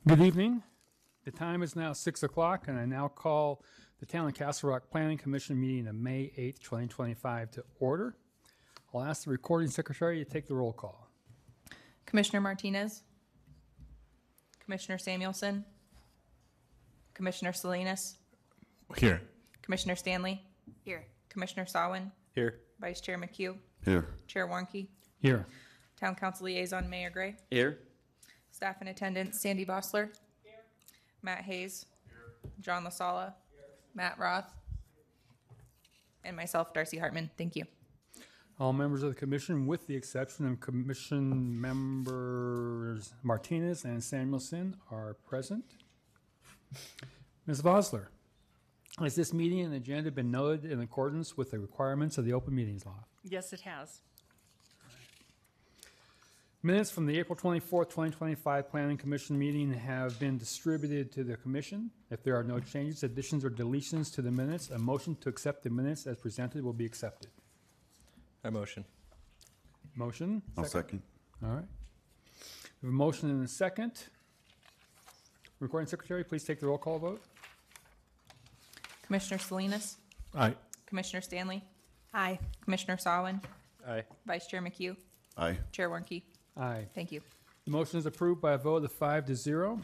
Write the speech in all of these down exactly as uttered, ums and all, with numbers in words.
Good evening. The time is now six o'clock, and I now call the Town of Castle Rock Planning Commission meeting of May eighth, twenty twenty-five to order. I'll ask the recording secretary to take the roll call. Commissioner Martinez, Commissioner Samuelson, Commissioner Salinas, Here. Commissioner Stanley, here. Commissioner Sawin, Here. Vice Chair McHugh, Here. Chair Warnke, Here. Town Council Liaison Mayor Gray, Here. Staff in attendance Sandy Bossler, here. Matt Hayes, here. John LaSala, here. Matt Roth, and myself, Darcy Hartman. Thank you. All members of the commission, with the exception of commission members Martinez and Samuelson, are present. Miz Vosler, has this meeting and agenda been noted in accordance with the requirements of the open meetings law? Yes, it has. Minutes from the April twenty-fourth, twenty twenty-five Planning Commission meeting have been distributed to the commission. If there are no changes, additions, or deletions to the minutes, a motion to accept the minutes as presented will be accepted. I motion. Motion? I'll second. All right. We have a motion and a second. Recording secretary, please take the roll call vote. Commissioner Salinas, Aye. Commissioner Stanley, Aye. Commissioner Sawin, Aye. Vice Chair McHugh, Aye. Chair Warnke. Aye. Thank you. The motion is approved by a vote of five to zero.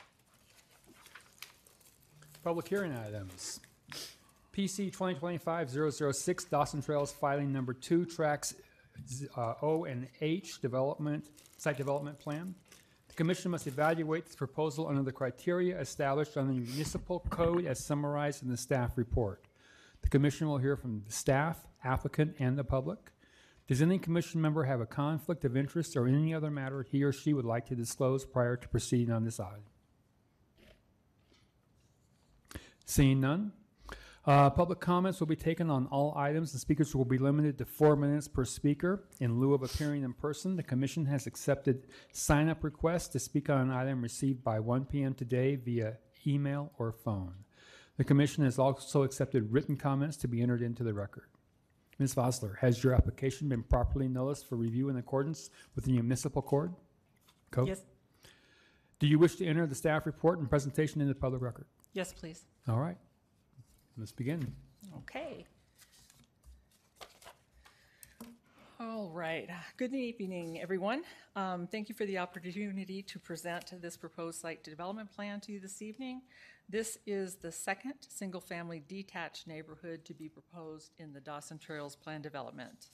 Public hearing items. P C twenty twenty-five dash zero zero six Dawson Trails filing number two, tracks uh, O and H development, site development plan. The commission must evaluate this proposal under the criteria established on the municipal code as summarized in the staff report. The commission will hear from the staff, applicant, and the public. Does any commission member have a conflict of interest or any other matter he or she would like to disclose prior to proceeding on this item? Seeing none. Uh, public comments will be taken on all items. The speakers will be limited to four minutes per speaker. In lieu of appearing in person, the commission has accepted sign-up requests to speak on an item received by one p m today via email or phone. The commission has also accepted written comments to be entered into the record. Miz Vosler, has your application been properly noticed for review in accordance with the municipal code? Code? Yes. Do you wish to enter the staff report and presentation in the public record? Yes, please. All right. Let's begin. Okay. All right. Good evening, everyone. Um, thank you for the opportunity to present this proposed site development plan to you this evening. This is the second single-family detached neighborhood to be proposed in the Dawson Trails plan development.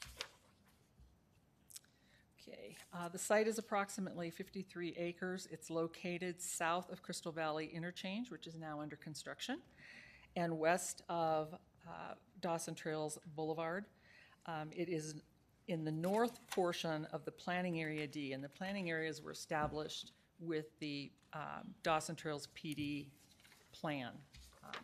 Okay, uh, the site is approximately fifty-three acres. It's located south of Crystal Valley Interchange, which is now under construction, and west of uh, Dawson Trails Boulevard. Um, it is in the north portion of the planning area D, and the planning areas were established with the um, Dawson Trails P D plan. Um,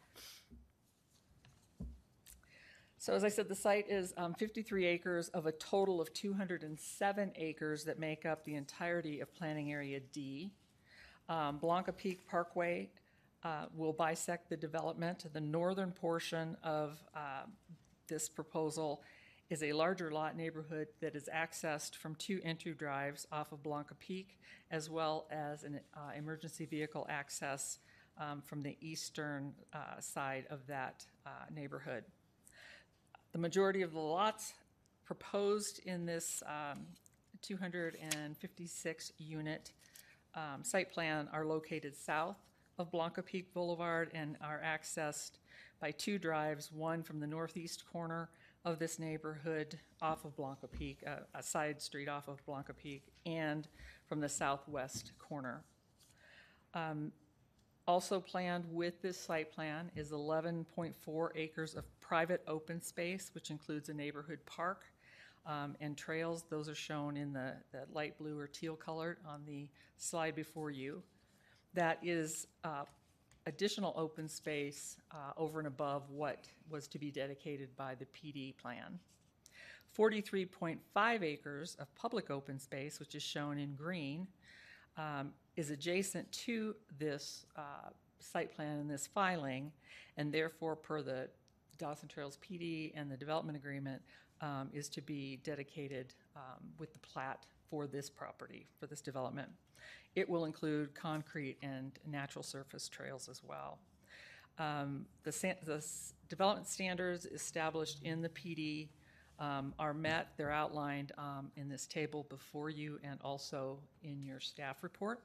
so as I said, the site is um, fifty-three acres of a total of two hundred seven acres that make up the entirety of planning area D. Um, Blanca Peak Parkway uh, will bisect the development. The northern portion of uh, this proposal is a larger lot neighborhood that is accessed from two entry drives off of Blanca Peak, as well as an uh, emergency vehicle access um, from the eastern uh, side of that uh, neighborhood. The majority of the lots proposed in this um, two hundred fifty-six unit um, site plan are located south of Blanca Peak Boulevard and are accessed by two drives, one from the northeast corner of this neighborhood off of Blanca Peak, uh, a side street off of Blanca Peak, and from the southwest corner. Um, also planned with this site plan is eleven point four acres of private open space, which includes a neighborhood park um, and trails. Those are shown in the, the light blue or teal colored on the slide before you. That is uh, additional open space uh, over and above what was to be dedicated by the P D plan. forty-three point five acres of public open space, which is shown in green, um, is adjacent to this uh, site plan and this filing, and therefore per the Dawson Trails P D and the development agreement um, is to be dedicated um, with the plat for this property, for this development. it will include concrete and natural surface trails as well. Um, the, san- the s- development standards established in the P D um, are met. They're outlined um, in this table before you and also in your staff report.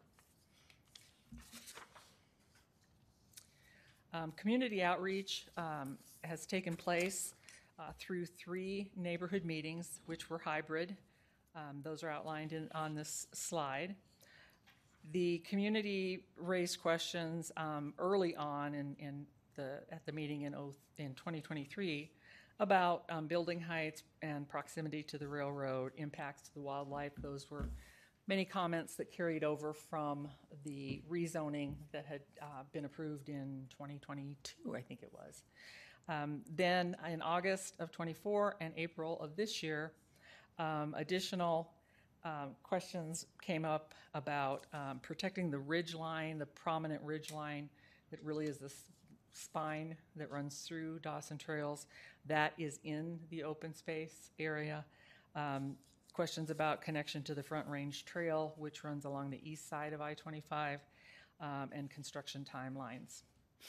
Um, community outreach um, has taken place uh, through three neighborhood meetings, which were hybrid. Um, those are outlined in, on this slide. The community raised questions um, early on in, in the, at the meeting in, oh, in twenty twenty-three about um, building heights and proximity to the railroad, impacts to the wildlife. Those were many comments that carried over from the rezoning that had uh, been approved in twenty twenty-two, I think it was. Um, then in August of twenty-four and April of this year, um, additional um, questions came up about um, protecting the ridge line, the prominent ridge line that really is the s- spine that runs through Dawson Trails. That is in the open space area. Um, questions about connection to the Front Range Trail, which runs along the east side of I twenty-five, um, and construction timelines.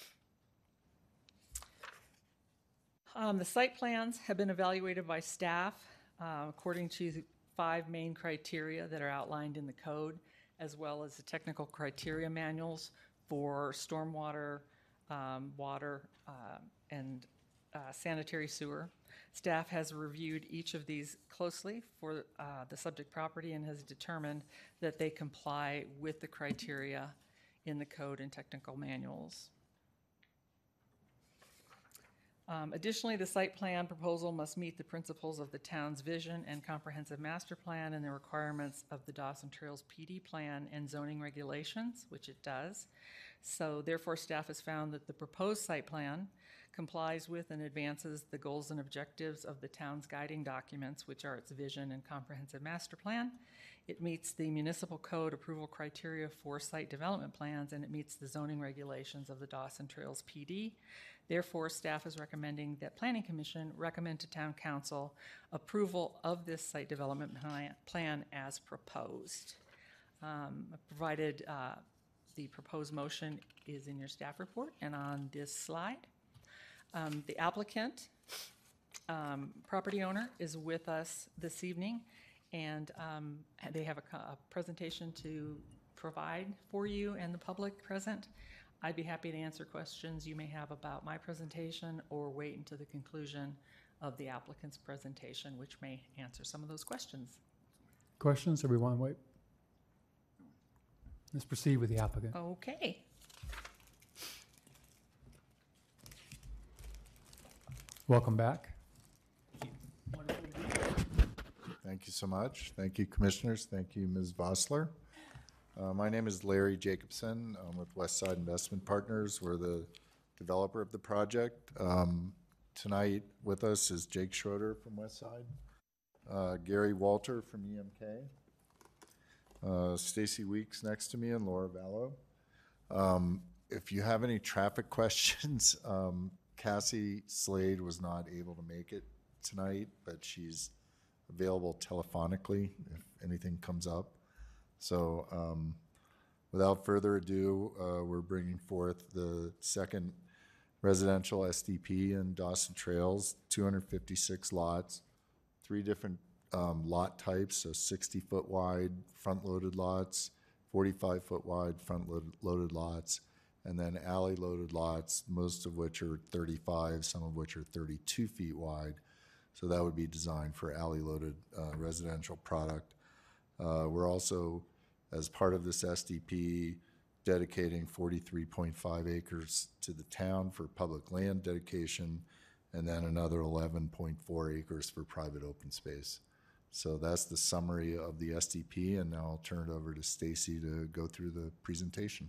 Um, the site plans have been evaluated by staff uh, according to the five main criteria that are outlined in the code, as well as the technical criteria manuals for stormwater, um, water, uh, and uh, sanitary sewer. Staff has reviewed each of these closely for uh, the subject property and has determined that they comply with the criteria in the code and technical manuals. Um, additionally, the site plan proposal must meet the principles of the town's vision and comprehensive master plan and the requirements of the Dawson Trails P D plan and zoning regulations, which it does. So therefore, staff has found that the proposed site plan complies with and advances the goals and objectives of the town's guiding documents, which are its vision and comprehensive master plan. It meets the municipal code approval criteria for site development plans, and it meets the zoning regulations of the Dawson Trails P D. Therefore, staff is recommending that Planning Commission recommend to Town Council approval of this site development plan, plan as proposed. Um, provided uh, the proposed motion is in your staff report and on this slide. Um, the applicant, um, property owner, is with us this evening, and um, they have a, co- a presentation to provide for you and the public present. I'd be happy to answer questions you may have about my presentation or wait until the conclusion of the applicant's presentation, which may answer some of those questions. Questions, or we want to wait? Let's proceed with the applicant. Okay. Welcome back. Thank you so much. Thank you, commissioners. Thank you, Miz Vossler. Uh, my name is Larry Jacobson. I'm with Westside Investment Partners. We're the developer of the project. Um, tonight with us is Jake Schroeder from Westside, uh, Gary Walter from E M K, uh, Stacy Weeks next to me, and Laura Vallow. Um, if you have any traffic questions, um, Cassie Slade was not able to make it tonight, but she's available telephonically if anything comes up. So um, without further ado, uh, we're bringing forth the second residential S D P in Dawson Trails, two hundred fifty-six lots, three different um, lot types, so sixty foot wide front-loaded lots, forty-five foot wide front-loaded lots, and then alley-loaded lots, most of which are thirty-five, some of which are thirty-two feet wide. So that would be designed for alley-loaded uh, residential product. Uh, we're also, as part of this S D P, dedicating forty-three point five acres to the town for public land dedication, and then another eleven point four acres for private open space. So that's the summary of the S D P, and now I'll turn it over to Stacy to go through the presentation.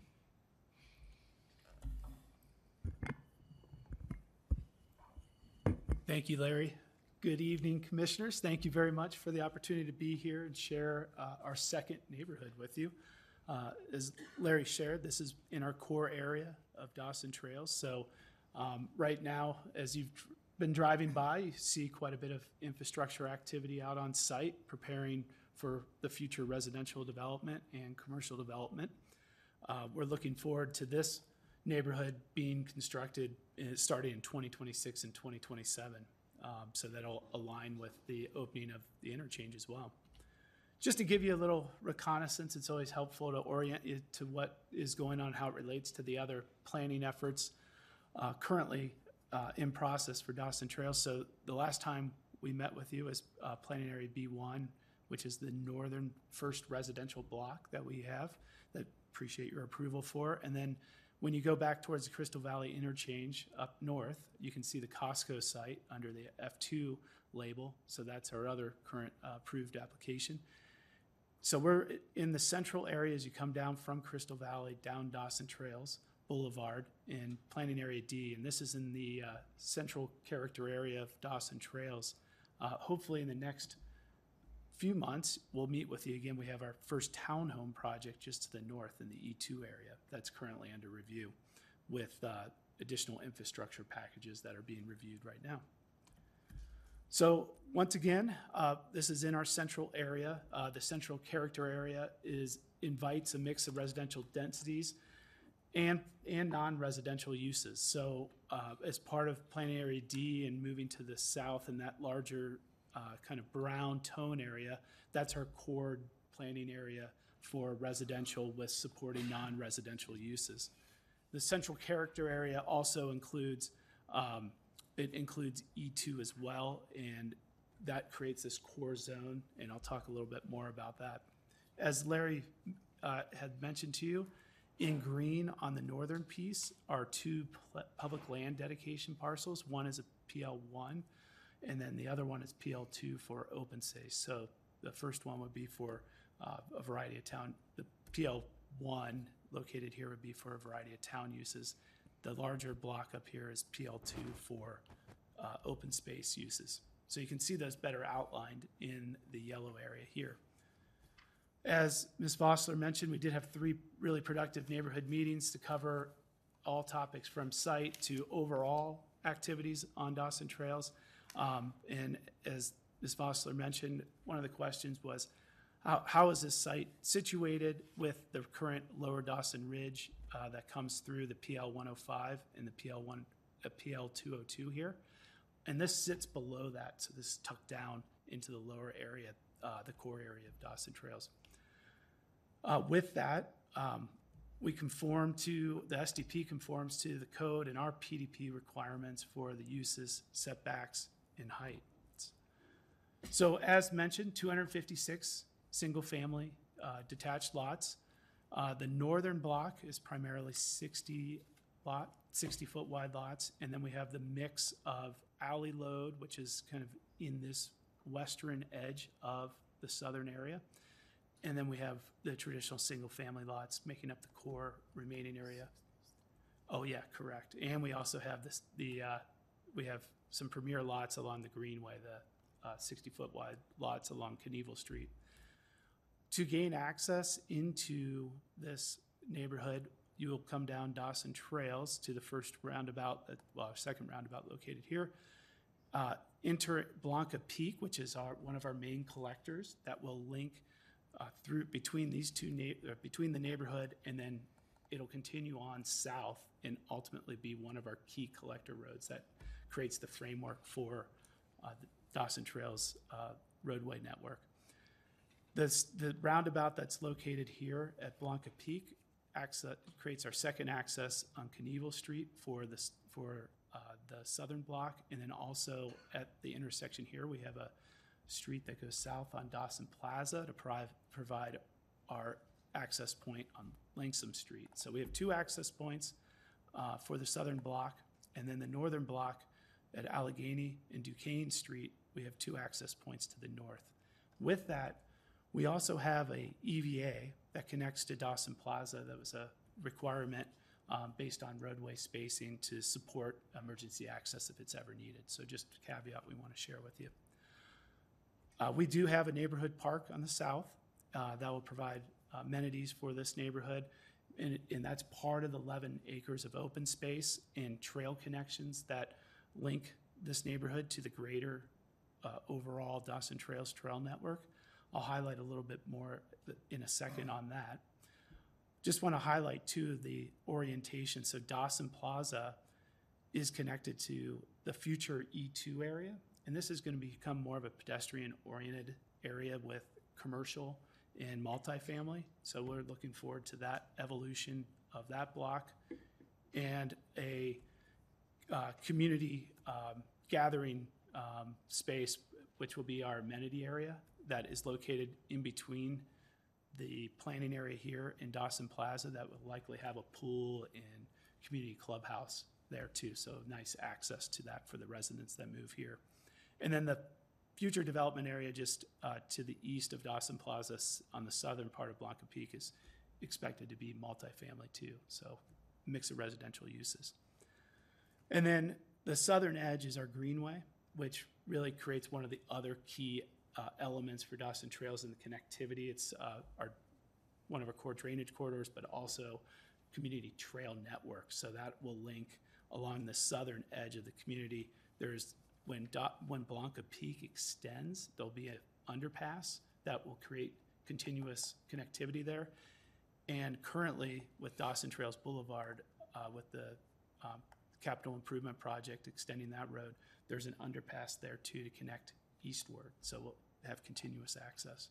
Thank you, Larry. Good evening, commissioners. Thank you very much for the opportunity to be here and share uh, our second neighborhood with you. Uh, as Larry shared, this is in our core area of Dawson Trails. So um, right now, as you've been driving by, you see quite a bit of infrastructure activity out on site, preparing for the future residential development and commercial development. Uh, We're looking forward to this neighborhood being constructed uh, starting in twenty twenty-six and twenty twenty-seven. Um, So that'll align with the opening of the interchange as well. Just to give you a little reconnaissance, it's always helpful to orient you to what is going on, how it relates to the other planning efforts uh, currently uh, in process for Dawson Trails. So the last time we met with you was uh, Planning Area B one, which is the northern first residential block that we have that appreciate your approval for. And then when you go back towards the Crystal Valley interchange up north, you can see the Costco site under the F two label. So that's our other current uh, approved application. So we're in the central area as you come down from Crystal Valley, down Dawson Trails Boulevard in Planning Area D. And this is in the uh, central character area of Dawson Trails. Uh, hopefully in the next few months, we'll meet with you again. We have our first townhome project just to the north in the E two area that's currently under review with uh, additional infrastructure packages that are being reviewed right now. So once again, uh, this is in our central area. Uh, the central character area is invites a mix of residential densities and, and non-residential uses. So uh, as part of Planning Area D and moving to the south in that larger uh, kind of brown tone area, that's our core planning area for residential with supporting non-residential uses. The central character area also includes um, It includes E two as well, and that creates this core zone, and I'll talk a little bit more about that. As Larry uh, had mentioned to you, in green on the northern piece are two pl- public land dedication parcels. One is a P L one, and then the other one is P L two for open space. So the first one would be for uh, a variety of town. The P L one located here would be for a variety of town uses. The larger block up here is P L two for uh, open space uses. So you can see those better outlined in the yellow area here. As Miz Vossler mentioned, we did have three really productive neighborhood meetings to cover all topics from site to overall activities on Dawson Trails. Um, and as Miz Vossler mentioned, one of the questions was, how, how is this site situated with the current lower Dawson Ridge uh, that comes through the P L one oh five and the P L one, uh, P L two oh two here? And this sits below that, so this is tucked down into the lower area, uh, the core area of Dawson Trails. Uh, with that, um, we conform to, the S D P conforms to the code and our P D P requirements for the uses, setbacks, and heights. So as mentioned, two hundred fifty-six single-family uh, detached lots. Uh, the northern block is primarily sixty lot, sixty foot wide lots, and then we have the mix of alley load, which is kind of in this western edge of the southern area. And then we have the traditional single-family lots making up the core remaining area. Oh yeah, correct. And we also have this, the uh, we have some premier lots along the Greenway, the sixty foot wide lots along Knievel Street. To gain access into this neighborhood, you will come down Dawson Trails to the first roundabout, uh, well, our second roundabout located here. Uh, enter Blanca Peak, which is our one of our main collectors that will link uh, through between these two na- uh, between the neighborhood, and then it'll continue on south and ultimately be one of our key collector roads that creates the framework for uh, the Dawson Trails uh, roadway network. This, the roundabout that's located here at Blanca Peak access, creates our second access on Knievel Street for, this, for uh, the southern block. And then also at the intersection here, we have a street that goes south on Dawson Plaza to provide, provide our access point on Langsam Street. So we have two access points uh, for the southern block. And then the northern block at Allegheny and Duquesne Street, we have two access points to the north. With that, we also have a E V A that connects to Dawson Plaza. That was a requirement um, based on roadway spacing to support emergency access if it's ever needed. So just a caveat we want to share with you. Uh, we do have a neighborhood park on the south uh, that will provide amenities for this neighborhood. And, and that's part of the eleven acres of open space and trail connections that link this neighborhood to the greater uh, overall Dawson Trails trail network. I'll highlight a little bit more in a second on that. Just want to highlight too the orientation. So Dawson Plaza is connected to the future E two area, and this is going to become more of a pedestrian-oriented area with commercial and multifamily. So we're looking forward to that evolution of that block, and a uh, community um, gathering um, space, which will be our amenity area that is located in between the planning area here in Dawson Plaza that will likely have a pool and community clubhouse there too. So nice access to that for the residents that move here. And then the future development area just uh, to the east of Dawson Plaza s- on the southern part of Blanca Peak is expected to be multifamily too. So mix of residential uses. And then the southern edge is our greenway, which really creates one of the other key uh, elements for Dawson Trails and the connectivity. It's uh, our one of our core drainage corridors, but also community trail network. So that will link along the southern edge of the community. There's when Do- when Blanca Peak extends, there'll be an underpass that will create continuous connectivity there. And currently, with Dawson Trails Boulevard, uh, with the um, capital improvement project extending that road, there's an underpass there too to connect eastward. So we'll have continuous access.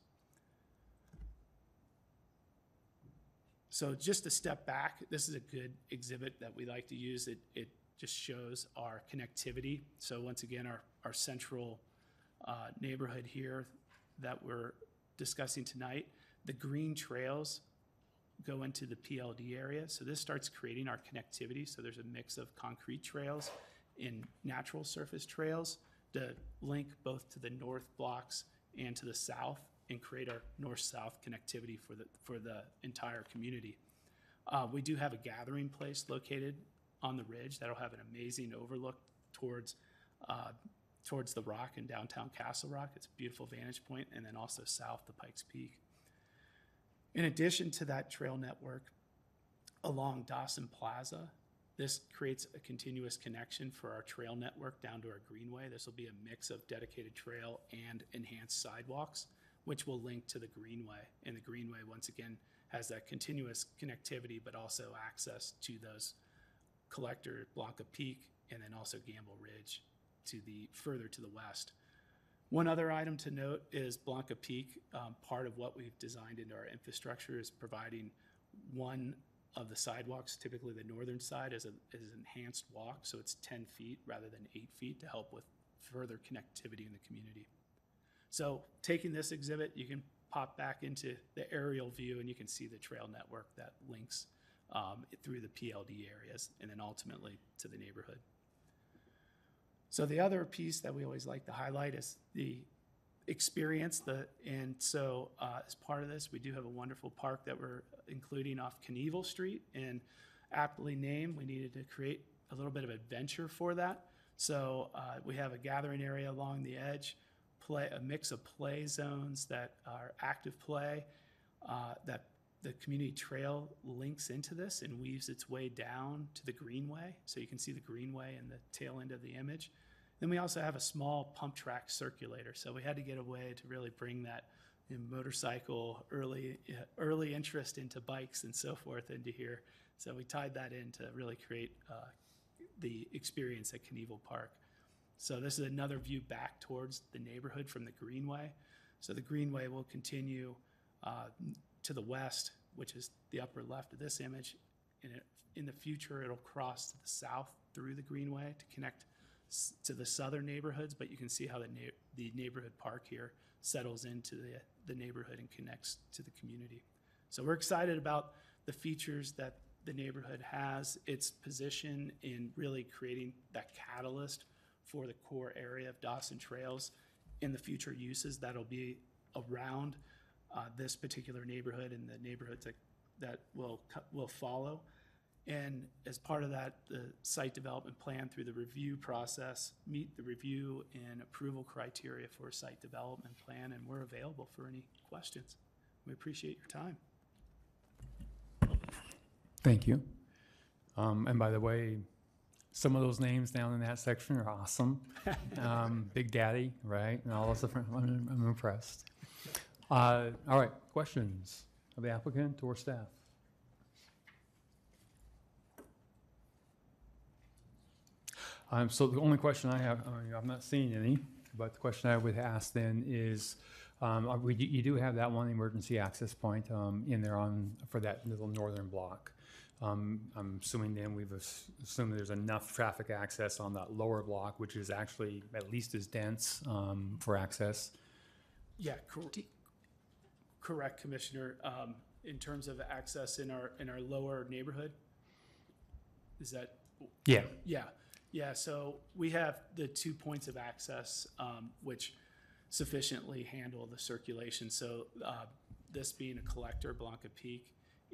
So just to step back, this is a good exhibit that we like to use. It, it just shows our connectivity. So once again, our, our central uh, neighborhood here that we're discussing tonight, the green trails go into the P L D area. So this starts creating our connectivity. So there's a mix of concrete trails and natural surface trails to link both to the north blocks and to the south and create our north-south connectivity for the, for the entire community. Uh, we do have a gathering place located on the ridge that'll have an amazing overlook towards, uh, towards the Rock in downtown Castle Rock. It's a beautiful vantage point, and then also south to Pikes Peak. In addition to that trail network along Dawson Plaza, this creates a continuous connection for our trail network down to our greenway. This will be a mix of dedicated trail and enhanced sidewalks, which will link to the greenway. And the greenway, once again, has that continuous connectivity, but also access to those collector Blanca Peak and then also Gamble Ridge to the further to the west. One other item to note is Blanca Peak. Um, part of what we've designed into our infrastructure is providing one of the sidewalks, typically the northern side, as, a, as an enhanced walk. So it's ten feet rather than eight feet to help with further connectivity in the community. So taking this exhibit, you can pop back into the aerial view and you can see the trail network that links um, through the P L D areas and then ultimately to the neighborhood. So the other piece that we always like to highlight is the experience. The, and so uh, as part of this, we do have a wonderful park that we're including off Knievel Street, and aptly named, we needed to create a little bit of adventure for that. So uh, we have a gathering area along the edge, play a mix of play zones that are active play, uh, that the community trail links into this and weaves its way down to the greenway. So you can see the greenway in the tail end of the image. Then we also have a small pump track circulator. So we had to get a way to really bring that you know, motorcycle early, uh, early interest into bikes and so forth into here. So we tied that in to really create uh, the experience at Knievel Park. So this is another view back towards the neighborhood from the greenway. So the greenway will continue uh, to the west, which is the upper left of this image. In, it, in the future, it'll cross to the south through the greenway to connect s- to the southern neighborhoods, but you can see how the, na- the neighborhood park here settles into the, the neighborhood and connects to the community. So we're excited about the features that the neighborhood has, its position in really creating that catalyst for the core area of Dawson Trails in the future uses that'll be around uh, this particular neighborhood and the neighborhoods that, that will, co- will follow. And as part of that, the site development plan through the review process meet the review and approval criteria for a site development plan, and we're available for any questions. We appreciate your time. Thank you. Um, and by the way, some of those names down in that section are awesome. Um, Big Daddy, right? And all those different, I'm, I'm impressed. Uh, All right, questions of the applicant or staff? Um, So the only question I have, I mean, I'm not seeing any, but the question I would ask then is, um, are we- you do have that one emergency access point um, in there on, for that little northern block. Um, I'm assuming then we've ass- assumed there's enough traffic access on that lower block, which is actually at least as dense um, for access. Yeah, cor- correct, Commissioner. Um, in terms of access in our, in our lower neighborhood, is that? Yeah. Yeah, yeah, so we have the two points of access, um, which sufficiently handle the circulation. So, uh, this being a collector, Blanca Peak,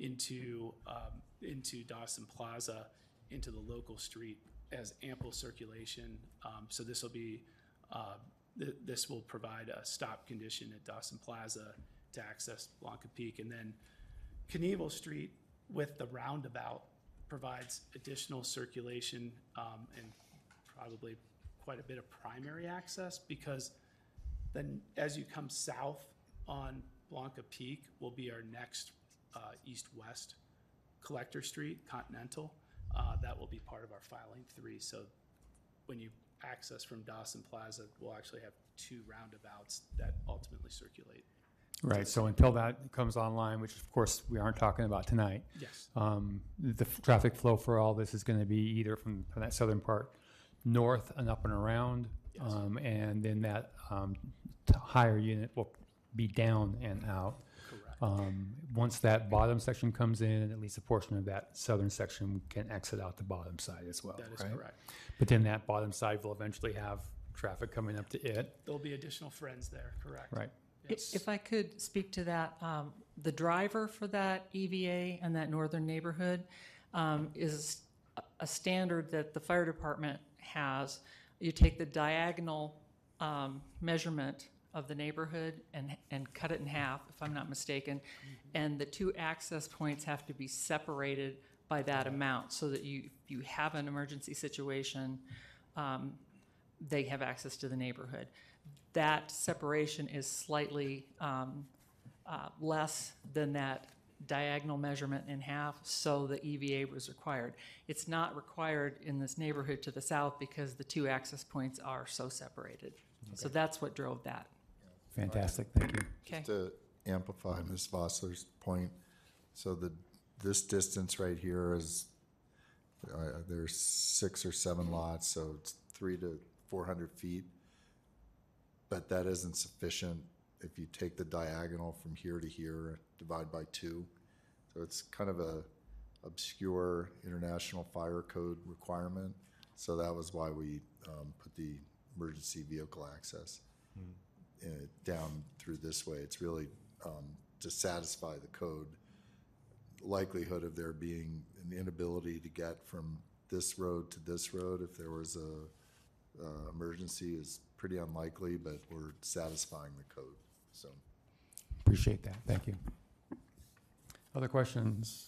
into, um, into Dawson Plaza, into the local street has ample circulation. Um, so this will be, uh, th- this will provide a stop condition at Dawson Plaza to access Blanca Peak. And then Knievel Street with the roundabout provides additional circulation, um, and probably quite a bit of primary access, because then as you come south on Blanca Peak will be our next uh, east-west collector street, Continental. Uh, That will be part of our filing three. So when you access from Dawson Plaza, we'll actually have two roundabouts that ultimately circulate. Right, so until that comes online, which of course we aren't talking about tonight, Yes. um, the f- traffic flow for all this is going to be either from from that southern part north and up and around, Yes. um, and then that um, t- higher unit will be down and out. Correct. Um, Once that bottom section comes in, at least a portion of that southern section can exit out the bottom side as well, That is right? correct. But then that bottom side will eventually have traffic coming up to it, There'll be additional friends there, correct? right? I- Yes. If I could speak to that, um, the driver for that E V A and that northern neighborhood um, is a- a standard that the fire department has. You take the diagonal um, measurement of the neighborhood and, and cut it in half, if I'm not mistaken, and the two access points have to be separated by that amount, so that you, if you have an emergency situation, um, they have access to the neighborhood. That separation is slightly um, uh, less than that diagonal measurement in half, so the E V A was required. It's not required in this neighborhood to the south because the two access points are so separated. So that's what drove that. Fantastic, thank you. Okay. Just to amplify Miz Vossler's point, so the, this distance right here is, uh, there's six or seven lots, so it's three to four hundred feet. But that isn't sufficient if you take the diagonal from here to here, divide by two. So it's kind of a obscure international fire code requirement. So that was why we um, put the emergency vehicle access uh, down through this way. It's really um, to satisfy the code. Likelihood of there being an inability to get from this road to this road if there was a uh, emergency is pretty unlikely, but we're satisfying the code, so. Appreciate that, thank you. Other questions?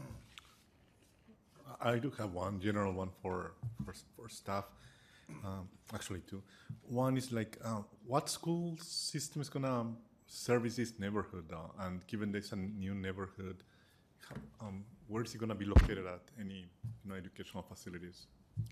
I do have one general one for for, for staff. Um, actually, two. One is like, uh, what school system is gonna um, service this neighborhood? Uh, and given this a new neighborhood, how, um, where is it gonna be located at? Any you know educational facilities?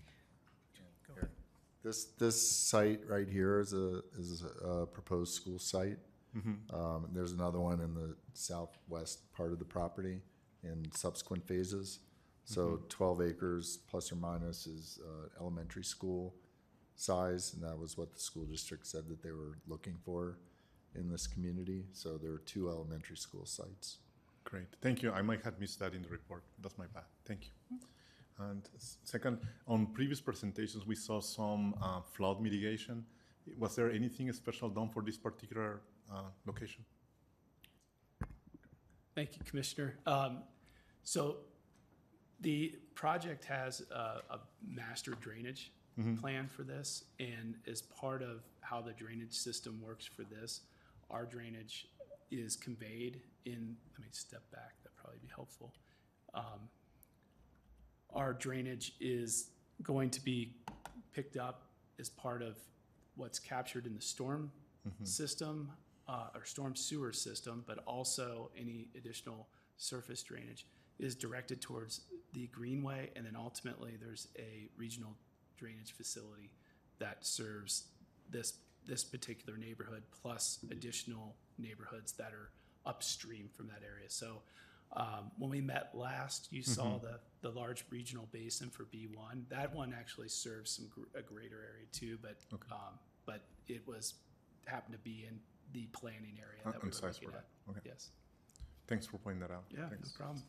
This, this site right here is a, is a proposed school site. Um, there's another one in the southwest part of the property in subsequent phases. So twelve acres plus or minus is, uh, elementary school size, and that was what the school district said that they were looking for in this community. So there are two elementary school sites. Great, thank you. I might have missed that in the report. That's my bad. Thank you. And s- second, on previous presentations, we saw some uh, flood mitigation. Was there anything special done for this particular uh, location? Thank you, Commissioner. Um, So the project has a, a master drainage plan for this, and as part of how the drainage system works for this, our drainage is conveyed in, let me step back, that'd probably be helpful. Um, Our drainage is going to be picked up as part of what's captured in the storm system uh, or storm sewer system, but also any additional surface drainage is directed towards the greenway, and then ultimately there's a regional drainage facility that serves this this particular neighborhood plus additional neighborhoods that are upstream from that area. So um, when we met last, you saw the the large regional basin for B one. That one actually serves some gr- a greater area too, but um, but it was happened to be in the planning area Uh, that we and were size looking for at. that. Okay. Yes. Thanks for pointing that out. Yeah, Thanks. no problem.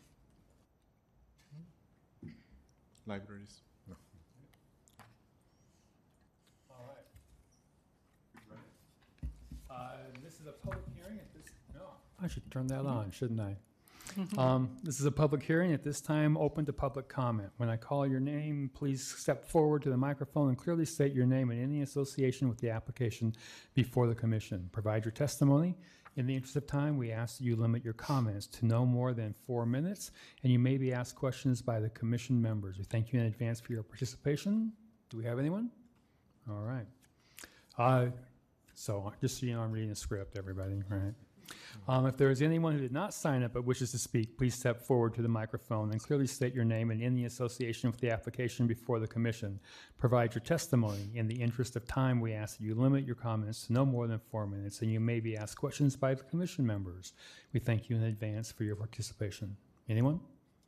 Libraries. No. Uh, This is a public hearing at this, no. I should turn that on, shouldn't I? Um, This is a public hearing, at this time, open to public comment. When I call your name, please step forward to the microphone and clearly state your name and any association with the application before the commission. Provide your testimony. In the interest of time, we ask that you limit your comments to no more than four minutes, and you may be asked questions by the commission members. We thank you in advance for your participation. Do we have anyone? All right. Uh, So, just so you know, I'm reading the script, everybody, right? Um, If there is anyone who did not sign up but wishes to speak, please step forward to the microphone and clearly state your name and any association with the application before the commission. Provide your testimony. In the interest of time, we ask that you limit your comments to no more than four minutes, and you may be asked questions by the commission members. We thank you in advance for your participation. Anyone?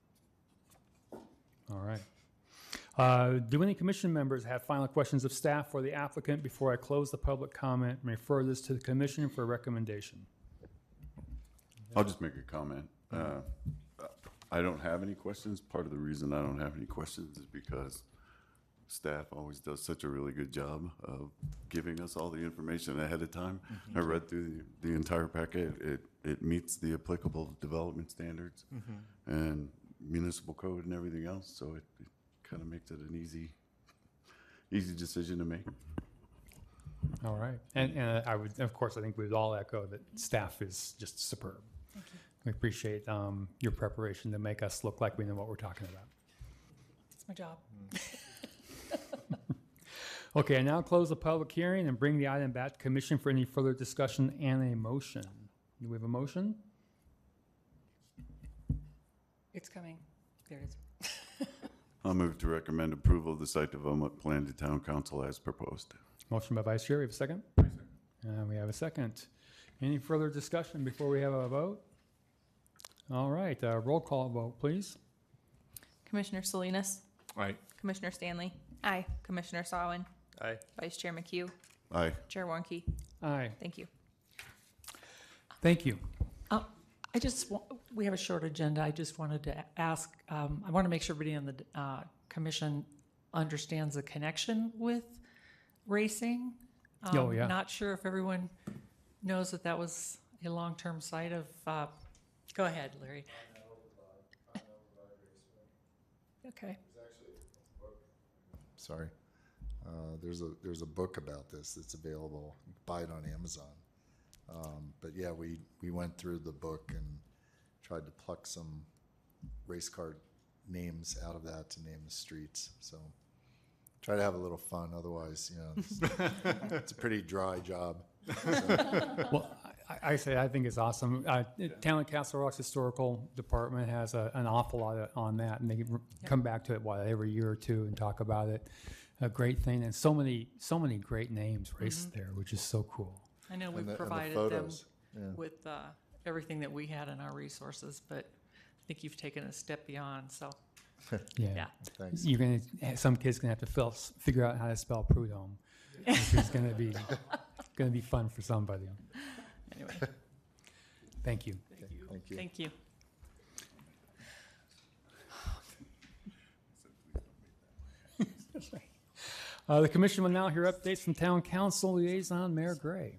All right. Uh, Do any commission members have final questions of staff or the applicant before I close the public comment and refer this to the commission for recommendation? I'll just make a comment. Uh, I don't have any questions. Part of the reason I don't have any questions is because staff always does such a really good job of giving us all the information ahead of time. I read through the, the entire packet. It, it meets the applicable development standards and municipal code and everything else, so it, it kind of makes it an easy, easy decision to make. All right. And, and I would, of course, I think we would all echo that staff is just superb. We appreciate um, your preparation to make us look like we know what we're talking about. It's my job. Okay, I now close the public hearing and bring the item back to commission for any further discussion and a motion. Do we have a motion? It's coming. There it is. I'll move to recommend approval of the site development plan to town council as proposed. Motion by Vice Chair, we have a second? Uh, we have a second. Any further discussion before we have a vote? All right, uh, roll call vote, please. Commissioner Salinas, Aye. Commissioner Stanley. Aye. Commissioner Sawin, Aye. Vice Chair McHugh, Aye. Chair Warnke. Aye, Thank you. thank you. Uh, I just, wa- we have a short agenda. I just wanted to ask, um, I want to make sure everybody in the uh, commission understands the connection with racing. Oh, Um, yeah. Not sure if everyone knows that that was a long-term site of, uh, go ahead, Larry. Okay. Sorry. Uh, There's a, there's a book about this that's available. You can buy it on Amazon. Um, But yeah, we, we went through the book and tried to pluck some race car names out of that to name the streets. So try to have a little fun, otherwise, you know, it's, it's a pretty dry job. Well, I, I say, I think it's awesome. Uh, Town of Castle Rock's Historical Department has a, an awful lot on that, and they re- come back to it, what, every year or two and talk about it. A great thing, and so many, so many great names raced there, which is so cool. I know And we the- and the provided them photos, yeah. with uh, everything that we had in our resources, but I think you've taken a step beyond, so, Yeah. yeah. Thanks. You're gonna, some kid's gonna have to fill, figure out how to spell Prudhomme, which is gonna be, gonna be fun for somebody. Anyway, Thank you. Thank you. thank you. Uh, the commission will now hear updates from Town Council Liaison Mayor Gray.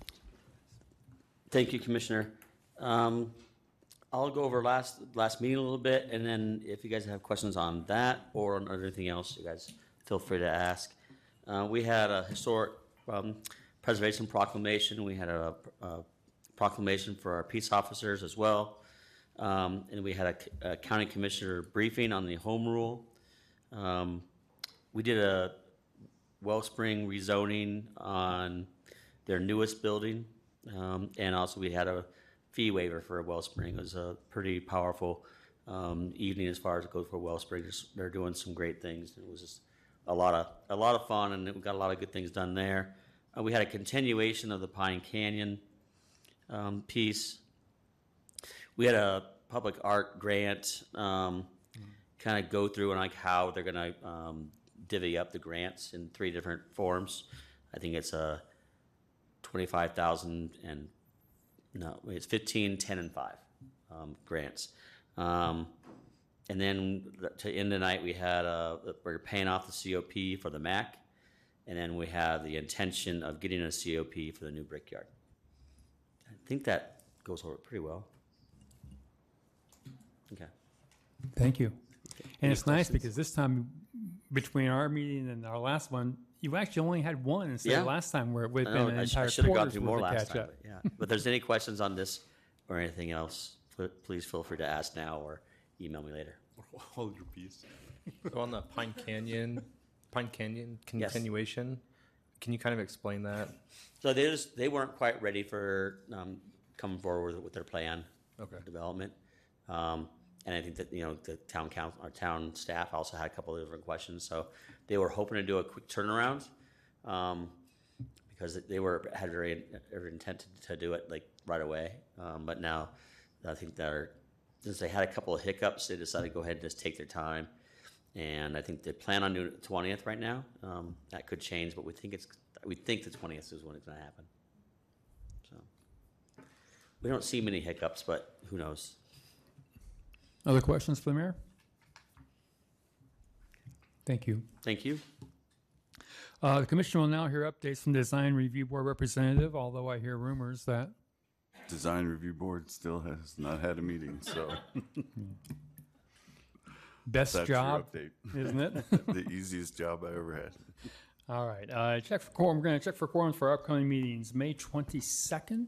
Thank you, Commissioner. Um, I'll go over last, last meeting a little bit, and then if you guys have questions on that or on anything else, you guys feel free to ask. Uh, we had a historic, um, preservation proclamation. We had a, a proclamation for our peace officers as well. Um, and we had a, a county commissioner briefing on the home rule. Um, we did a Wellspring rezoning on their newest building Um, and also we had a fee waiver for Wellspring. It was a pretty powerful um, evening as far as it goes for Wellspring. Just- They're doing some great things. It was just a lot of a lot of fun, and we got a lot of good things done there. Uh, we had a continuation of the Pine Canyon um, piece. We had a public art grant um, kind of go through and like how they're going to um, divvy up the grants in three different forms. I think it's a twenty-five thousand and no, it's fifteen, ten, and five um, grants. Um, and then to end the night, we had a, we're paying off the C O P for the M A C, and then we have the intention of getting a C O P for the new brickyard. I think that goes over pretty well. Okay. Thank you. And Any it's nice questions? because this time, between our meeting and our last one, you actually only had one instead Yeah. of last time where it would I have know, been an I sh- entire I should have gone quarter's through worth more of last catch time, up. but yeah. But if there's any questions on this or anything else, pl- please feel free to ask now or email me later. Hold your peace. So on the Pine Canyon, Pine Canyon Yes. continuation, can you kind of explain that? So they just, they weren't quite ready for um, coming forward with their plan Okay. of development. Um, and I think that, you know, the town council, our town staff also had a couple of different questions. So they were hoping to do a quick turnaround um, because they were, had very, very intent to, to do it like right away. Um, but now I think they're, since they had a couple of hiccups, they decided to go ahead and just take their time. And I think they plan on doing it the twentieth right now. Um, that could change, but we think it's, we think the twentieth is when it's gonna happen. So, we don't see many hiccups, but who knows? Other questions for the mayor? Thank you. Thank you. Uh, the commission will now hear updates from the Design Review Board representative, although I hear rumors that Design Review Board still has not had a meeting, so best that's your job, update. isn't it? The easiest job I ever had. All right, uh, check for quorum. We're going to check for quorums for our upcoming meetings, May twenty-second.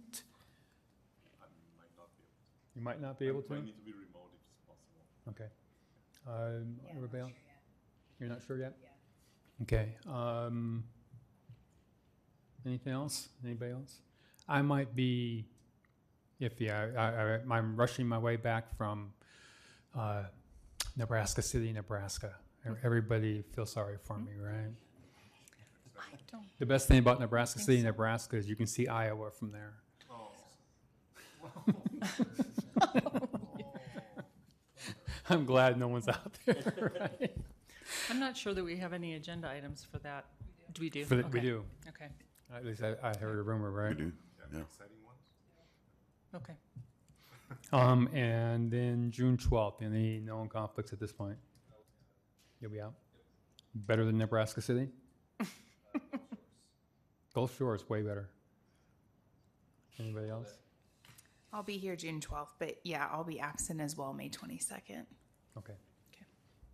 You might not be able to? Might need to be remote if it's possible. Okay. Um, everybody else? You're not sure yet? Okay. Um, anything else? Anybody else? I might be iffy. I, I, I, I'm rushing my way back from uh, Nebraska City, Nebraska. Everybody feels sorry for me, right? I don't. The best thing about Nebraska City, Nebraska is you can see Iowa from there. I'm glad no one's out there, right? I'm not sure that we have any agenda items for that. Do we do? For the, we Okay. do. Okay, At least I, I heard a rumor, We right? do, yeah. Exciting ones. okay. Um, and then June twelfth, any known conflicts at this point? You'll be out? Better than Nebraska City? Gulf Shore is way better. Anybody else? I'll be here June twelfth, but yeah, I'll be absent as well, May twenty-second. Okay. Okay.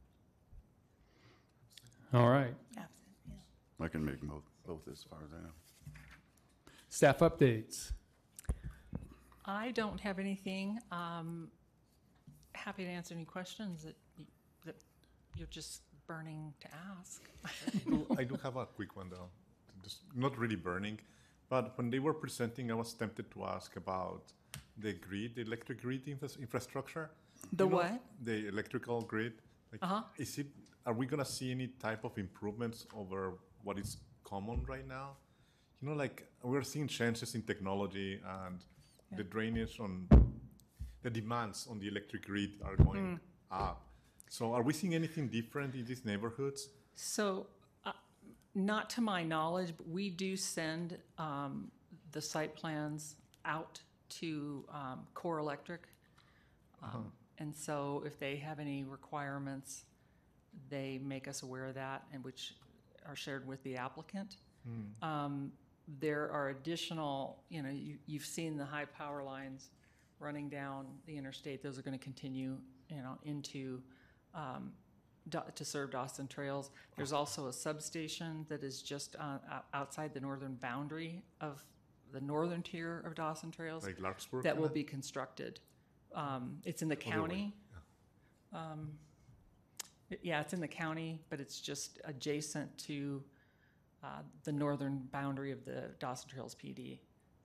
All right. Absent, yeah. I can make both, both as far as I know. Staff updates. I don't have anything. Um, happy to answer any questions that, y- that you're just burning to ask. I do, I do have a quick one though. Just not really burning, but when they were presenting, I was tempted to ask about the grid, the electric grid infra- infrastructure. The You know, what? The electrical grid. Like, Uh-huh. Is it? Are we gonna see any type of improvements over what is common right now? You know, like we're seeing changes in technology and the drainage on the demands on the electric grid are going up. So, are we seeing anything different in these neighborhoods? So, uh, not to my knowledge, but we do send um, the site plans out to um, Core Electric. Um, And so if they have any requirements, they make us aware of that, and which are shared with the applicant. Um, There are additional, you know, you, you've seen the high power lines running down the interstate. Those are going to continue, you know, into, um, Do- to serve Dawson Trails. There's also a substation that is just uh, o- outside the northern boundary of the northern tier of Dawson Trails Like Larkspur? that will kinda? be constructed. Um, It's in the Other way, county. Um, it- Yeah, it's in the county, but it's just adjacent to uh, the northern boundary of the Dawson Trails P D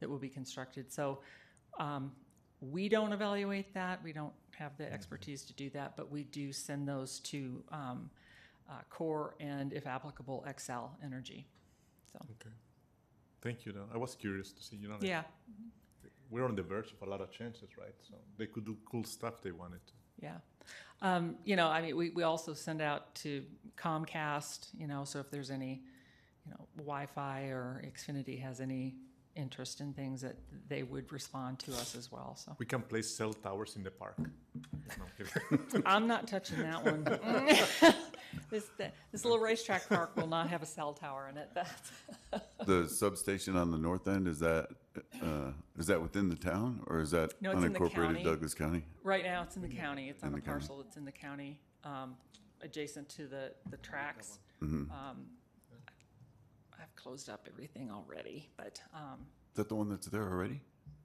that will be constructed. So um, we don't evaluate that. We don't have the expertise to do that, but we do send those to um, uh, Core and, if applicable, Excel Energy. So, Okay. Thank you. Though. I was curious to see, you know, like, yeah, we're on the verge of a lot of changes, right? So they could do cool stuff they wanted to. yeah. Um, you know, I mean, we, we also send out to Comcast, you know, so if there's any, you know, Wi-Fi or Xfinity has any interest in things, that they would respond to us as well, so. We can place cell towers in the park. No, I'm kidding. I'm not touching that one. This, this little racetrack park will not have a cell tower in it. That's, The substation on the north end, is that, uh, is that within the town or is that No, it's in the county. unincorporated Douglas County? right now, it's in the county. It's on In a the county. parcel that's in the county, um, adjacent to the, the tracks. Mhm. Um, I've closed up everything already, but, um, Is that the one that's there already?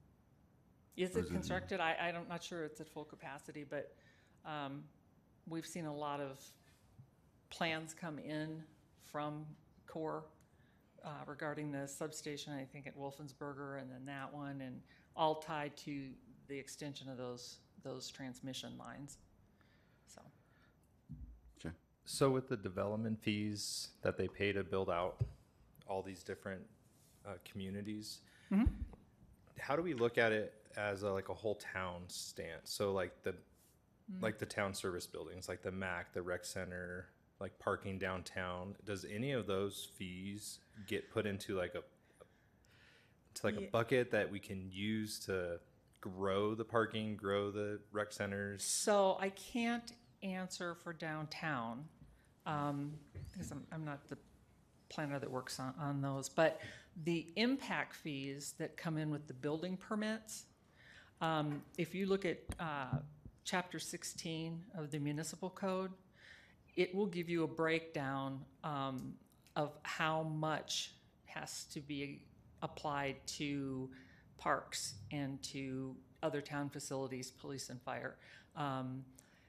is Or it is it- constructed? I, I don't, not sure it's at full capacity, but, um, we've seen a lot of plans come in from Core, uh, regarding the substation, I think at Wolfensberger, and then that one, and all tied to the extension of those, those transmission lines. So, Okay. So with the development fees that they pay to build out all these different uh, communities, Mhm. how do we look at it as a, like a whole town stance? So like the like the town service buildings, like the M A C, the rec center, like parking downtown. Does any of those fees get put into like a to like Yeah. a bucket that we can use to grow the parking, grow the rec centers? so I can't answer for downtown, um, because I'm, I'm not the planner that works on, on those, but the impact fees that come in with the building permits, um, if you look at, uh, chapter sixteen of the municipal code, it will give you a breakdown, um, of how much has to be applied to parks and to other town facilities, police and fire. Um,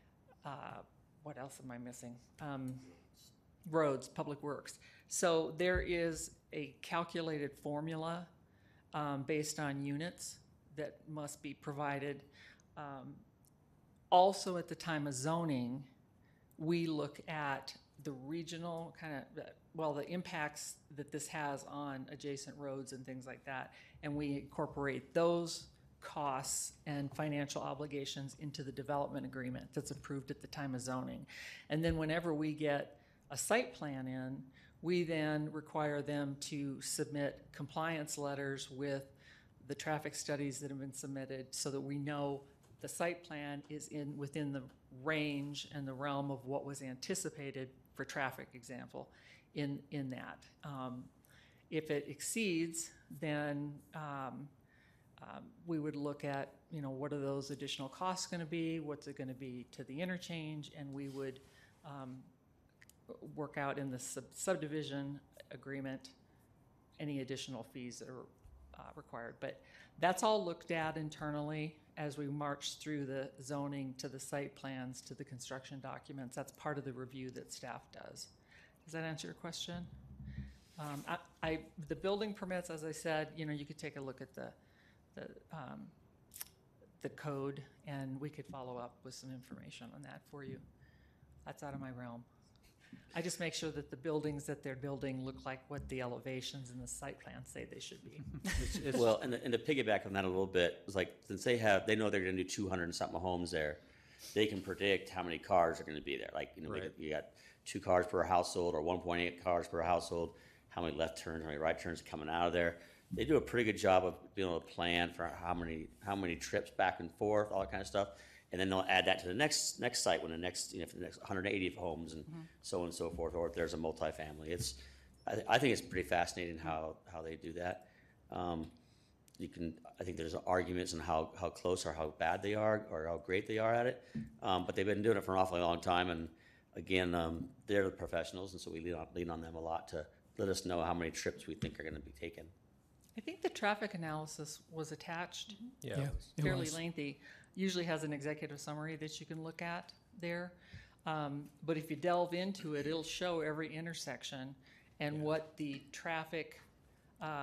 uh, what else am I missing? Um, roads, public works. So there is a calculated formula, um, based on units that must be provided. Um, also, at the time of zoning, we look at the regional kind of, well, the impacts that this has on adjacent roads and things like that, and we incorporate those costs and financial obligations into the development agreement that's approved at the time of zoning. And then whenever we get a site plan in, we then require them to submit compliance letters with the traffic studies that have been submitted so that we know the site plan is in, within the range and the realm of what was anticipated for traffic example in, in that. Um, if it exceeds, then um, um, we would look at, you know, what are those additional costs going to be? What's it going to be to the interchange? And we would um, work out in the sub- subdivision agreement any additional fees that are uh, required. But that's all looked at internally as we march through the zoning to the site plans to the construction documents. That's part of the review that staff does. Does that answer your question? Um, I, I, the building permits, as I said, you know, you could take a look at the, the, um, the code, and we could follow up with some information on that for you. That's out of my realm. I just make sure that the buildings that they're building look like what the elevations and the site plans say they should be. Well, and, the- and to piggyback on that a little bit, it's like, since they have, they know they're gonna do two hundred and something homes there, they can predict how many cars are gonna be there. Like, you know, we Right. got- you got two cars per household or one point eight cars per household, how many left turns, how many right turns are coming out of there. They do a pretty good job of being able to plan for how many, how many trips back and forth, all that kind of stuff. And then they'll add that to the next, next site when the next, you know, for the next one hundred eighty homes and so on and so forth, or if there's a multifamily. It's, I, th- I think it's pretty fascinating how, how they do that. Um, you can, I think there's arguments on how, how close or how bad they are or how great they are at it. Um, but they've been doing it for an awfully long time. And again, um, they're the professionals. And so we lean on, lean on them a lot to let us know how many trips we think are going to be taken. I think the traffic analysis was attached, Yeah. it fairly was. lengthy. Usually has an executive summary that you can look at there. Um, but if you delve into it, it'll show every intersection and what the traffic um,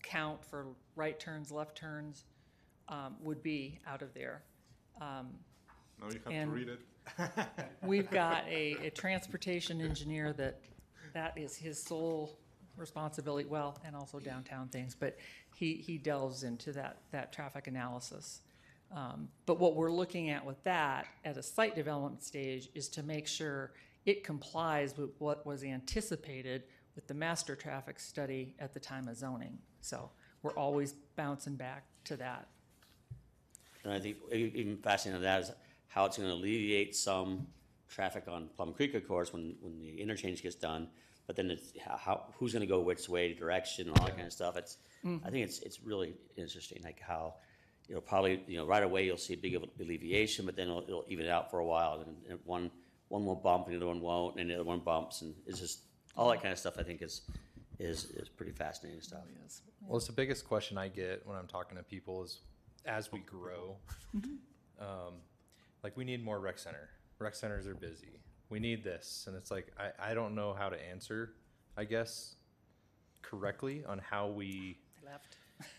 count for right turns, left turns, um, would be out of there. Um, Now you have And- to read it. We've got a, a transportation engineer that, that is his sole responsibility, well, and also downtown things, but he, he delves into that, that traffic analysis. Um, But what we're looking at with that at a site development stage is to make sure it complies with what was anticipated with the master traffic study at the time of zoning. So we're always bouncing back to that. And I think e- even fascinating that is how it's gonna alleviate some traffic on Plum Creek, of course, when, when the interchange gets done. But then it's how- how, who's gonna go which way, direction, and all that kind of stuff. It's, I think it's, it's really interesting, like how, you know, probably, you know, right away you'll see a big alleviation, but then it'll, it'll even out for a while. And, and one, one will bump and the other one won't, and the other one bumps, and it's just, all that kind of stuff I think is, is, is pretty fascinating stuff. Yes. Well, it's the biggest question I get when I'm talking to people is, as we grow, um, like we need more rec center. Rec centers are busy. We need this, and it's like I, I don't know how to answer, I guess, correctly on how we Left.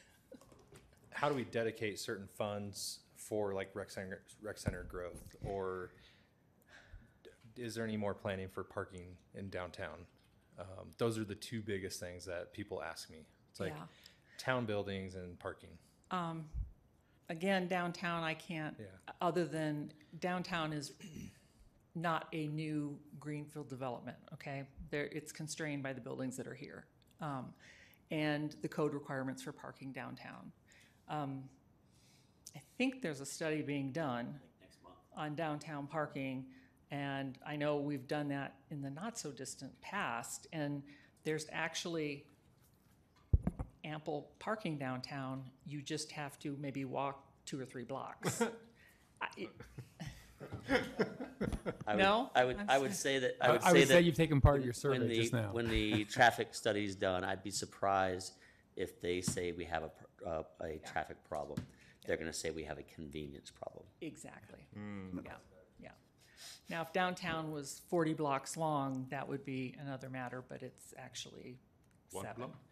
how do we dedicate certain funds for like rec center rec center growth, or is there any more planning for parking in downtown? Um, those are the two biggest things that people ask me. It's like Yeah. town buildings and parking. Um, Again, downtown, I can't, Yeah. other than downtown is not a new greenfield development, okay? There, it's constrained by the buildings that are here, um, and the code requirements for parking downtown. Um, I think there's a study being done on downtown parking, and I know we've done that in the not-so-distant past, and there's actually ample parking downtown. You just have to maybe walk two or three blocks. I- it- I would- No? I would, I'm I would sorry. say that, I I would I say would say that. you've taken part of when- your survey when the- just now. When the traffic study's done, I'd be surprised if they say we have a, pr- uh, a traffic problem. They're gonna say we have a convenience problem. Exactly. Yeah, yeah. Now, if downtown was forty blocks long, that would be another matter, but it's actually One seven. block?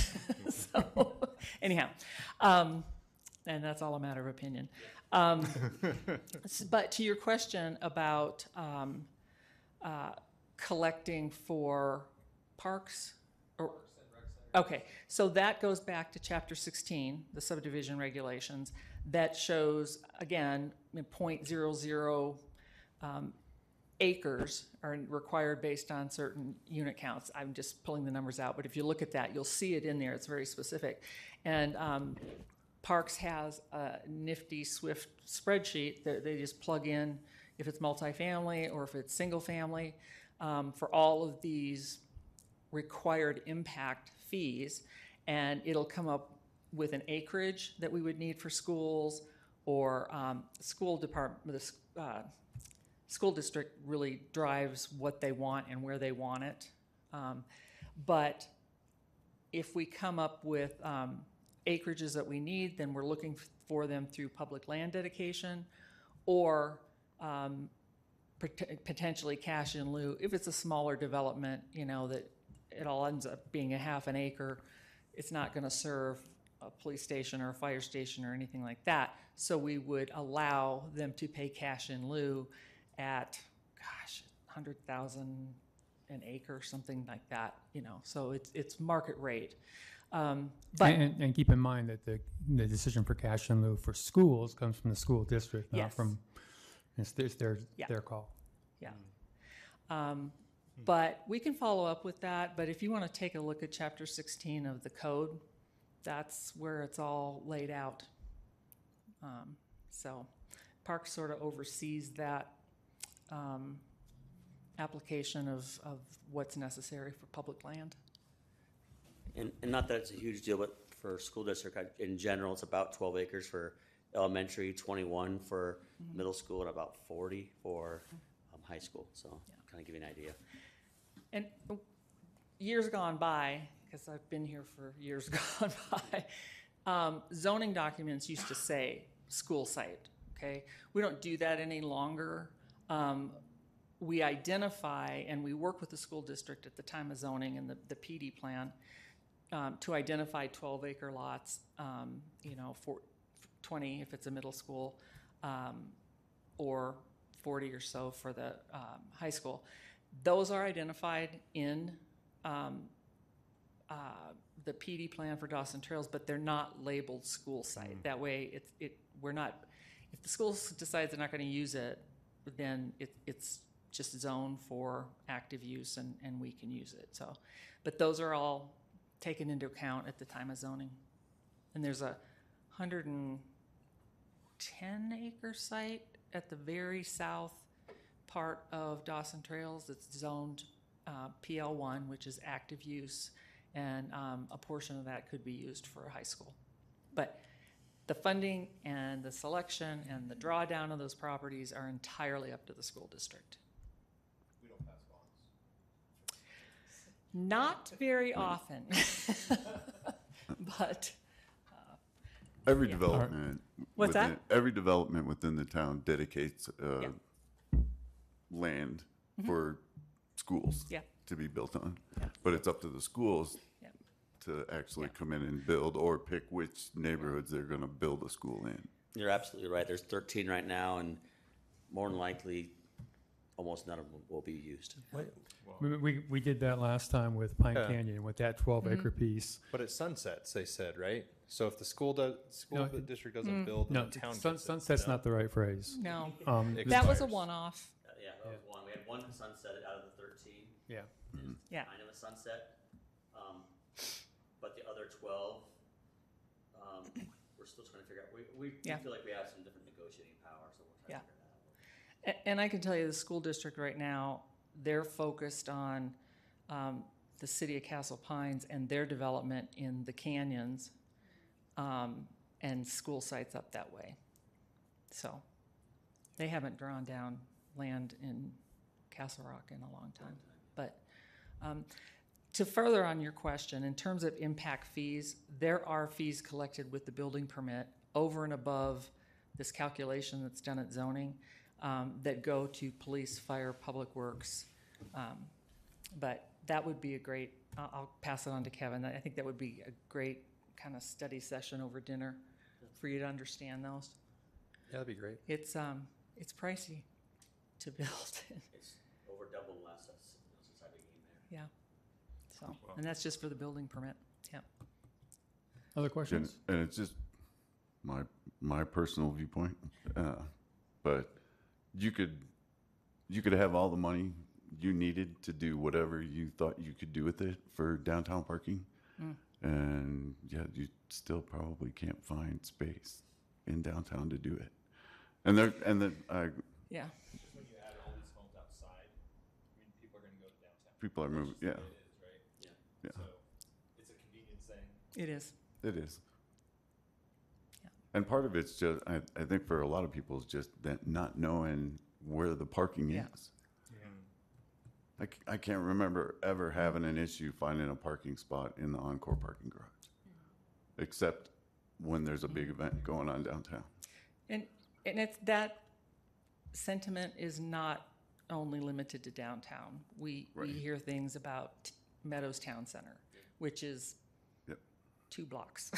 So, anyhow, um, and that's all a matter of opinion. Um, s- but to your question about um, uh, collecting for parks, or okay, so that goes back to chapter sixteen, the subdivision regulations, that shows again, point zero zero um, acres are required based on certain unit counts. I'm just pulling the numbers out, but if you look at that, you'll see it in there. It's very specific. And um, Parks has a nifty, swift spreadsheet that they just plug in if it's multifamily or if it's single family um, for all of these required impact fees. And it'll come up with an acreage that we would need for schools, or um, school department, the uh, school district really drives what they want and where they want it. Um, but if we come up with um, acreages that we need, then we're looking f- for them through public land dedication, or um, pot- potentially cash in lieu. If it's a smaller development, you know, that it all ends up being a half an acre, it's not going to serve a police station or a fire station or anything like that. So we would allow them to pay cash in lieu at, gosh, one hundred thousand an acre, something like that, you know, so it's, it's market rate. Um, But, And, and keep in mind that the, the decision for cash in lieu for schools comes from the school district, not Yes. from, it's, it's their, Yeah. their call. yeah. Um, But we can follow up with that, but if you want to take a look at chapter sixteen of the code, that's where it's all laid out. Um, So Parks sort of oversees that um, application of, of what's necessary for public land. And, and not that it's a huge deal, but for school district, I- in general, it's about twelve acres for elementary, twenty-one for middle school, and about forty for um, high school. So kind of give you an idea. And years gone by, because I've been here for years gone by, um, zoning documents used to say school site, okay? We don't do that any longer. Um, we identify and we work with the school district at the time of zoning and the, the P D plan um, to identify twelve acre lots, um, you know, for twenty if it's a middle school, um, or forty or so for the um, high school. Those are identified in um, uh, the P D plan for Dawson Trails, but they're not labeled school site. That way, it's it we're not. If the school decides they're not going to use it, then it, it's just zoned for active use, and, and we can use it. So, but those are all taken into account at the time of zoning. And there's a hundred and ten acre site at the very south part of Dawson Trails that's zoned uh, P L one, which is active use, and um, a portion of that could be used for a high school. But the funding and the selection and the drawdown of those properties are entirely up to the school district. We don't pass bonds. Not very often, but Every Yeah. development. What's that? within- Every development within the town dedicates, uh, Yeah. land for schools. Mm-hmm. Yeah. To be built on. Yeah. But it's up to the schools Yeah. to actually Yeah. come in and build or pick which neighborhoods they're gonna build a school in. You're absolutely right. There's thirteen right now, and more than likely, almost none of them will be used. We, we, we did that last time with Pine Yeah. Canyon, with that twelve acre piece. But it sunsets, they said, right? So if the school does, school No, the it- district doesn't build, No, then the town sun, gets it. sunset's No? not the right phrase. no, Um, Ex- that was a Expires. one-off. Uh, Yeah, that was one. We had one sunset out of the thirteen. yeah. Yeah. Kind of a sunset. Um, but the other twelve, um, we're still trying to figure out. We, we, we Yeah. feel like we have some different negotiating power, so we're Yeah. trying to figure that out. A- And I can tell you, the school district right now, they're focused on um, the city of Castle Pines and their development in the canyons um, and school sites up that way. So they haven't drawn down land in Castle Rock in a long time. But um, to further on your question, in terms of impact fees, there are fees collected with the building permit over and above this calculation that's done at zoning um, that go to police, fire, public works. Um, But that would be a great, I'll, I'll pass it on to Kevin. I think that would be a great kind of study session over dinner for you to understand those. Yeah, that'd be great. It's, um, it's pricey to build. It's over double the last since, since I became there. Yeah. So, and that's just for the building permit. Yeah. Other And, questions? and it's just my, my personal viewpoint, uh, but you could, you could have all the money you needed to do whatever you thought you could do with it for downtown parking. And yeah, you still probably can't find space in downtown to do it. And there, and then, I, Yeah. When you add all these homes outside, I mean, people are gonna go to downtown. people are moving, yeah, It is, right? Yeah. yeah, So it's a convenience thing. It is. it is. Yeah. And part of it's just, I, I think for a lot of people, it's just that not knowing where the parking Yeah. is. I, c- I can't remember ever having an issue finding a parking spot in the Encore parking garage, except when there's a big event going on downtown. And, and it's, that sentiment is not only limited to downtown. We, we Right. hear things about Meadows Town Center, which is Yep. two blocks.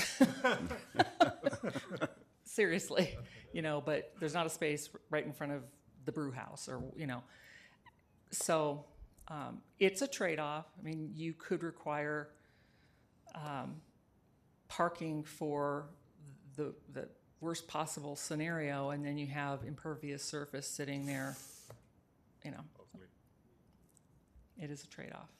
Seriously, you know, but there's not a space right in front of the brew house or, you know. So um, it's a trade-off. I mean, you could require um, parking for the, the worst possible scenario, and then you have impervious surface sitting there, you know. It is a trade-off.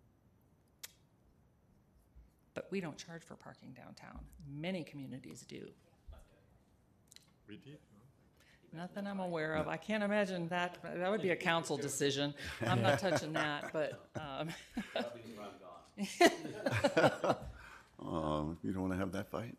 But we don't charge for parking downtown. Many communities do. We did. Nothing I'm aware of. I can't imagine that, that would be a council decision. I'm not touching that, but, um, That'll be where I'm gone. Um, you don't want to have that fight?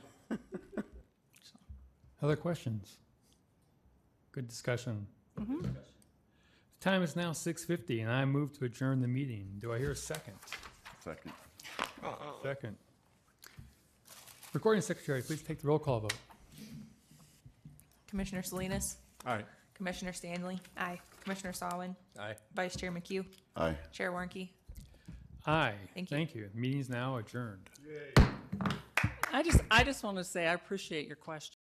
Other questions? Good discussion. Time is now six fifty, and I move to adjourn the meeting. Do I hear a second? Second. Second. Recording secretary, please take the roll call vote. Commissioner Salinas, Aye. Commissioner Stanley. Aye. Commissioner Sawin, Aye. Vice Chair McHugh, Aye. Chair Warnke. Aye. Thank you. Thank you. Meeting's now adjourned. I just, I just want to say I appreciate your question.